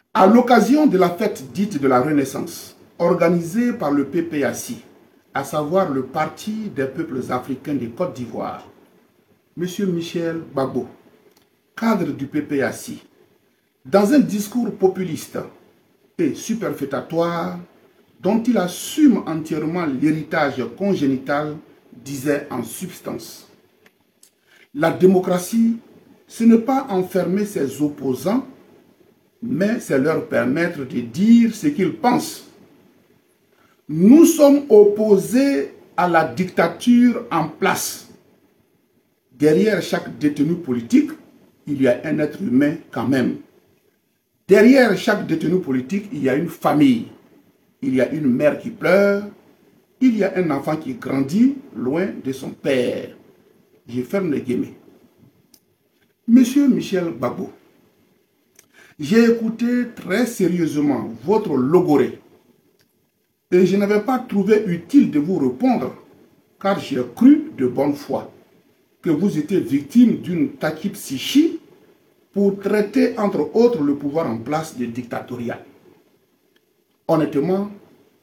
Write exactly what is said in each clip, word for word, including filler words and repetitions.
À l'occasion de la fête dite de la Renaissance, organisée par le P P A C I, à savoir le Parti des peuples africains de Côte d'Ivoire, M. Michel Gbagbo, cadre du P P A C I, dans un discours populiste et superfétatoire dont il assume entièrement l'héritage congénital, disait en substance: la démocratie, ce n'est pas enfermer ses opposants, mais c'est leur permettre de dire ce qu'ils pensent. Nous sommes opposés à la dictature en place. Derrière chaque détenu politique, il y a un être humain quand même. Derrière chaque détenu politique, il y a une famille. Il y a une mère qui pleure. Il y a un enfant qui grandit loin de son père. Je ferme les guillemets. Monsieur Michel Gbagbo, j'ai écouté très sérieusement votre logorée et je n'avais pas trouvé utile de vous répondre car j'ai cru de bonne foi que vous étiez victime d'une tachypsychie pour traiter entre autres le pouvoir en place de dictatorial. Honnêtement,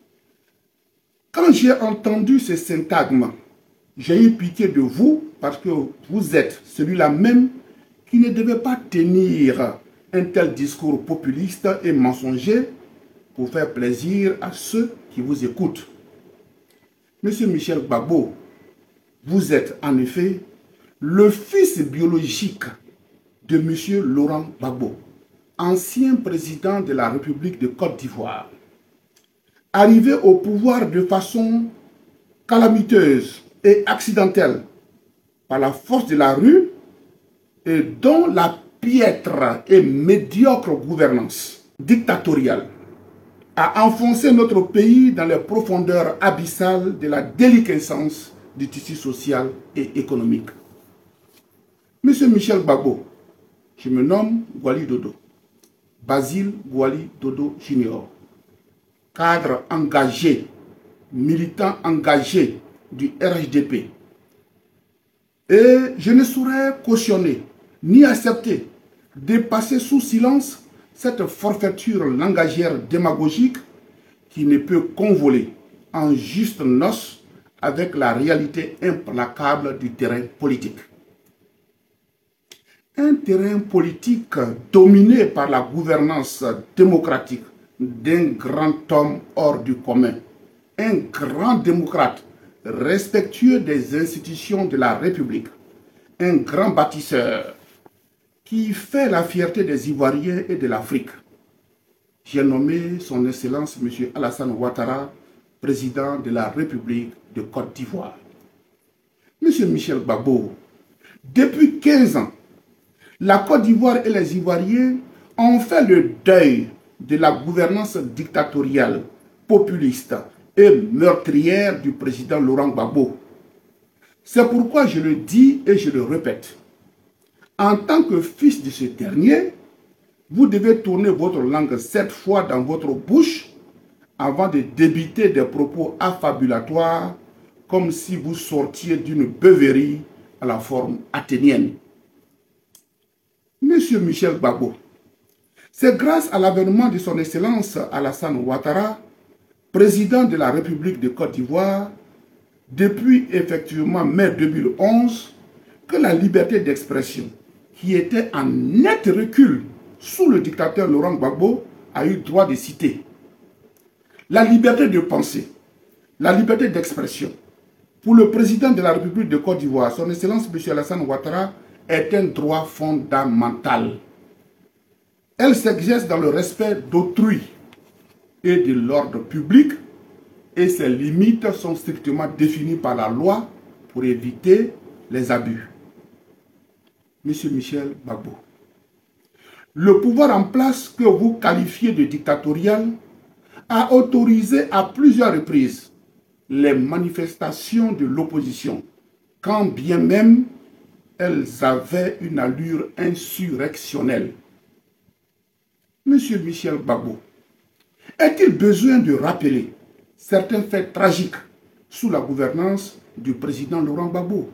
quand j'ai entendu ce syntagme, j'ai eu pitié de vous parce que vous êtes celui-là même qui ne devait pas tenir un tel discours populiste et mensonger pour faire plaisir à ceux qui vous écoutent. Monsieur Michel Gbagbo, vous êtes en effet le fils biologique de Monsieur Laurent Gbagbo, ancien président de la République de Côte d'Ivoire, arrivé au pouvoir de façon calamiteuse et accidentelle par la force de la rue et dont la piètre et médiocre gouvernance dictatoriale a enfoncé notre pays dans les profondeurs abyssales de la déliquescence du tissu social et économique. Monsieur Michel Gbagbo, je me nomme Gwali Dodo, Basile Gwali Dodo Junior, cadre engagé, militant engagé du R H D P. Et je ne saurais cautionner ni accepter de passer sous silence cette forfaiture langagière démagogique qui ne peut convoler en juste noces avec la réalité implacable du terrain politique. Un terrain politique dominé par la gouvernance démocratique d'un grand homme hors du commun, un grand démocrate respectueux des institutions de la République, un grand bâtisseur qui fait la fierté des Ivoiriens et de l'Afrique. J'ai nommé son Excellence M. Alassane Ouattara, président de la République de Côte d'Ivoire. M. Michel Gbagbo, depuis quinze ans, la Côte d'Ivoire et les Ivoiriens ont fait le deuil de la gouvernance dictatoriale, populiste et meurtrière du président Laurent Gbagbo. C'est pourquoi je le dis et je le répète. En tant que fils de ce dernier, vous devez tourner votre langue sept fois dans votre bouche avant de débiter des propos affabulatoires comme si vous sortiez d'une beuverie à la forme athénienne. Monsieur Michel Gbagbo, c'est grâce à l'avènement de son Excellence Alassane Ouattara, président de la République de Côte d'Ivoire, depuis effectivement mai deux mille onze, que la liberté d'expression, qui était en net recul sous le dictateur Laurent Gbagbo, a eu droit de citer. La liberté de penser, la liberté d'expression, pour le président de la République de Côte d'Ivoire, son Excellence M. Alassane Ouattara, est un droit fondamental. Elle s'exerce dans le respect d'autrui et de l'ordre public et ses limites sont strictement définies par la loi pour éviter les abus. Monsieur Michel Gbagbo, le pouvoir en place que vous qualifiez de dictatorial a autorisé à plusieurs reprises les manifestations de l'opposition, quand bien même elles avaient une allure insurrectionnelle. Monsieur Michel Gbagbo, est-il besoin de rappeler certains faits tragiques sous la gouvernance du président Laurent Gbagbo?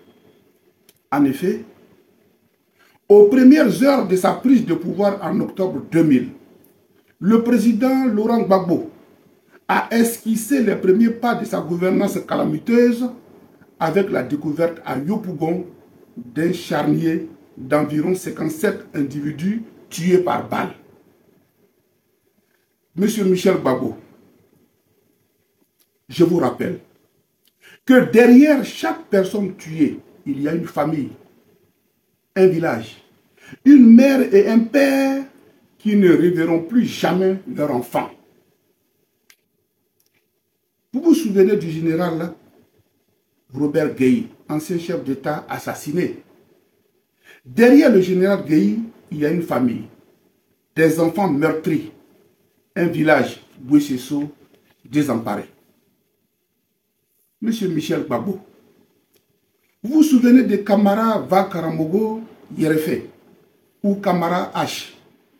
En effet, aux premières heures de sa prise de pouvoir en octobre deux mille, le président Laurent Gbagbo a esquissé les premiers pas de sa gouvernance calamiteuse avec la découverte à Yopougon d'un charnier d'environ cinquante-sept individus tués par balle. Monsieur Michel Gbagbo, je vous rappelle que derrière chaque personne tuée, il y a une famille, un village, une mère et un père qui ne reverront plus jamais leur enfant. Vous vous souvenez du général Robert Gueye, ancien chef d'État assassiné. Derrière le général Gueye, il y a une famille, des enfants meurtris, un village, Bouessesso, désemparé. Monsieur Michel Gbagbo, vous vous souvenez de Kamara Vakaramogo Yerefe ou Kamara H,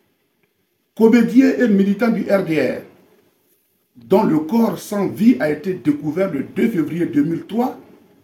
comédien et militant du R D R, dont le corps sans vie a été découvert le deux février deux mille trois.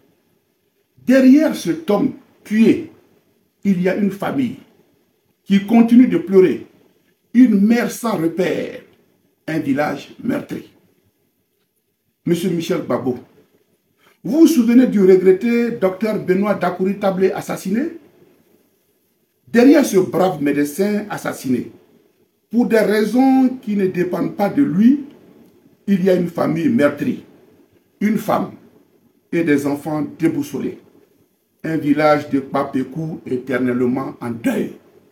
Derrière cet homme tué, il y a une famille qui continue de pleurer, une mère sans repère, un village meurtri. Monsieur Michel Gbagbo, vous vous souvenez du regretté docteur Benoît Dakouri Tablé assassiné? Derrière ce brave médecin assassiné, pour des raisons qui ne dépendent pas de lui, il y a une famille meurtrie, une femme et des enfants déboussolés. Un village de Papékou éternellement en deuil.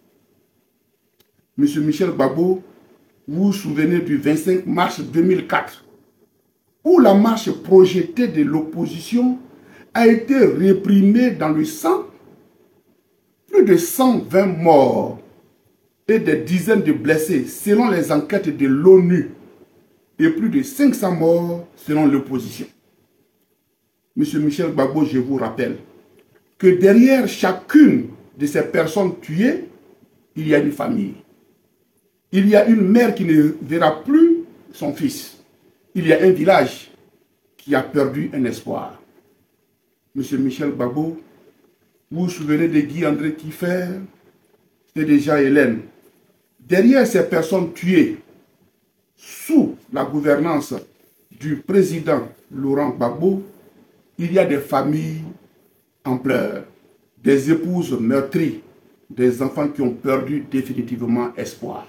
Monsieur Michel Gbagbo, vous vous souvenez du vingt-cinq mars deux mille quatre, où la marche projetée de l'opposition a été réprimée dans le sang, plus de cent vingt morts et des dizaines de blessés selon les enquêtes de l'ONU et plus de cinq cents morts selon l'opposition. Monsieur Michel Gbagbo, je vous rappelle que derrière chacune de ces personnes tuées, il y a une famille. Il y a une mère qui ne verra plus son fils. Il y a un village qui a perdu un espoir. Monsieur Michel Gbagbo, vous vous souvenez de Guy André Kiffer et de Jean Hélène. Derrière ces personnes tuées, sous la gouvernance du président Laurent Gbagbo, il y a des familles en pleurs, des épouses meurtries, des enfants qui ont perdu définitivement espoir.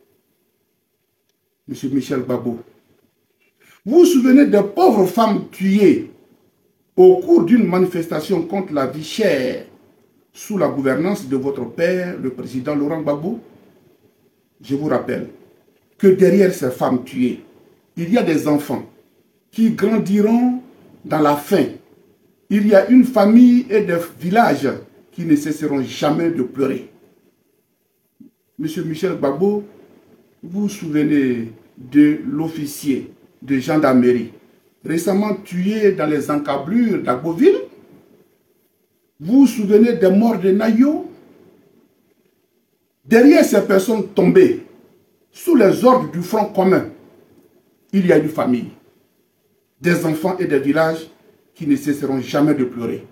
Monsieur Michel Gbagbo, vous vous souvenez des pauvres femmes tuées au cours d'une manifestation contre la vie chère sous la gouvernance de votre père, le président Laurent Gbagbo? Je vous rappelle que derrière ces femmes tuées, il y a des enfants qui grandiront dans la faim. Il y a une famille et des villages qui ne cesseront jamais de pleurer. Monsieur Michel Gbagbo, vous vous souvenez de l'officier de gendarmerie récemment tué dans les encablures d'Agboville? Vous vous souvenez des morts de Nayo? Derrière ces personnes tombées sous les ordres du Front commun, il y a une famille, des enfants et des villages qui ne cesseront jamais de pleurer.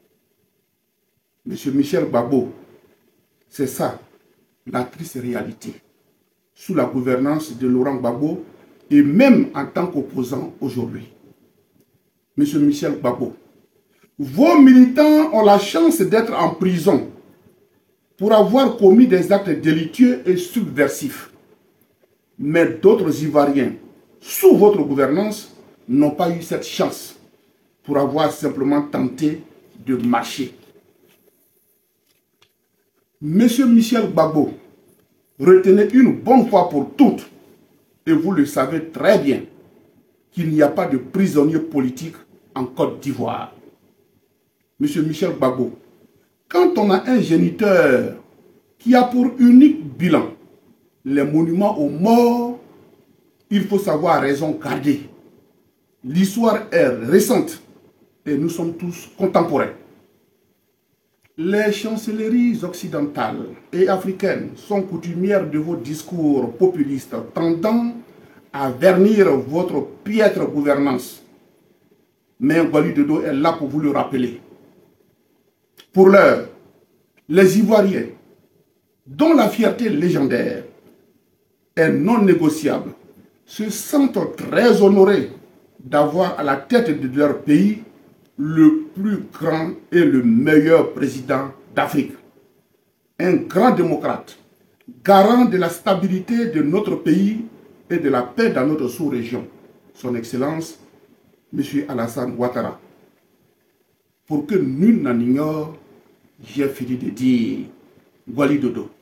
Monsieur Michel Gbagbo, c'est ça la triste réalité sous la gouvernance de Laurent Gbagbo et même en tant qu'opposant aujourd'hui. Monsieur Michel Gbagbo, vos militants ont la chance d'être en prison pour avoir commis des actes délictueux et subversifs. Mais d'autres Ivoiriens, sous votre gouvernance, n'ont pas eu cette chance pour avoir simplement tenté de marcher. Monsieur Michel Gbagbo, retenez une bonne fois pour toutes, et vous le savez très bien, qu'il n'y a pas de prisonniers politiques en Côte d'Ivoire. Monsieur Michel Gbagbo, quand on a un géniteur qui a pour unique bilan les monuments aux morts, il faut savoir raison garder. L'histoire est récente et nous sommes tous contemporains. Les chancelleries occidentales et africaines sont coutumières de vos discours populistes tendant à vernir votre piètre gouvernance. Mais Ngouali Dodo est là pour vous le rappeler. Pour l'heure, les Ivoiriens, dont la fierté légendaire est non négociable, se sentent très honorés d'avoir à la tête de leur pays le plus grand et le meilleur président d'Afrique. Un grand démocrate, garant de la stabilité de notre pays et de la paix dans notre sous-région, son Excellence, M. Alassane Ouattara. Pour que nul n'en ignore, j'ai fini de dire Wali Dodo.